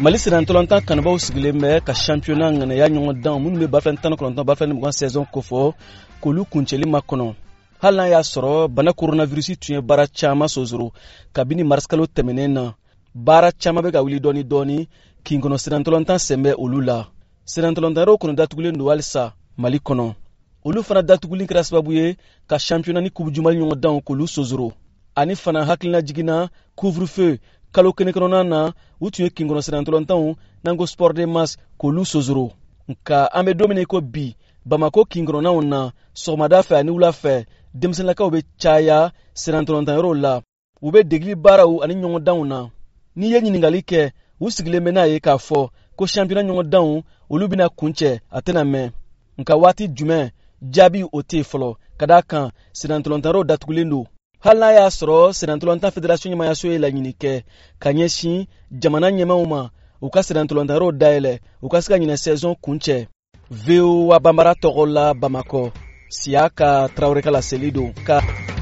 Mali Sénantolanta kanbaw sigilen bɛ ka championnat ŋanaya ɲɔgɔn dan minnu bɛ bafɛn 19 bafɛn 20 saison kofɔ k'olu kuncɛli makɔnɔ. Hali n'a y'a sɔrɔ bana coronavirus tun ye baara caman sonsoro kabini mars kalo tɛmɛnen na. Baara caman bɛ ka wuli dɔɔni dɔɔni kin kɔnɔ Sénantolanta sen bɛ olu la. Sénantolantaraw kɔnɔ datugulen don halisa Mali kɔnɔ. Olu fana datuguli kɛra sababu ye ka championnat ni coupe du Mali ɲɔgɔn dan k'olu sonsoro. Ani fana hakilina jiginna couvre-feu kalo kɛnɛ kɔnɔna na u tun ye kin kɔnɔ Sénantolantanw n'an ko sport de masse k'olu sonsoro. Nka an bɛ don min na i ko bi Bamako kin kɔnɔnaw na sɔgɔmada fɛ ani wula fɛ denmisɛnninlakaw bɛ caya Sénantolantanyɔrɔw la. U bɛ degeli baaraw ani ɲɔgɔn danw na. N'i ye ɲininkali kɛ u sigilen bɛ n'a ye k'a fɔ ko championnat ɲɔgɔn danw olu bɛna kuncɛ a tɛna mɛn. Nka waati jumɛn jaabi o tɛ fɔlɔ ka d'a kan Sénantolantanyɔrɔw datugulen don. Hali n'a y'a sɔrɔ Sénantolanta fédération ɲɛmayaso ye laɲini kɛ ka ɲɛsin jamana ɲɛmaw ma u ka Sénantolantanyɔrɔw dayɛlɛ u ka se ka ɲinɛ saison kuncɛ. VOA Bambara tɔgɔ la Bamakɔ, Siaka Traoré ka laseli don.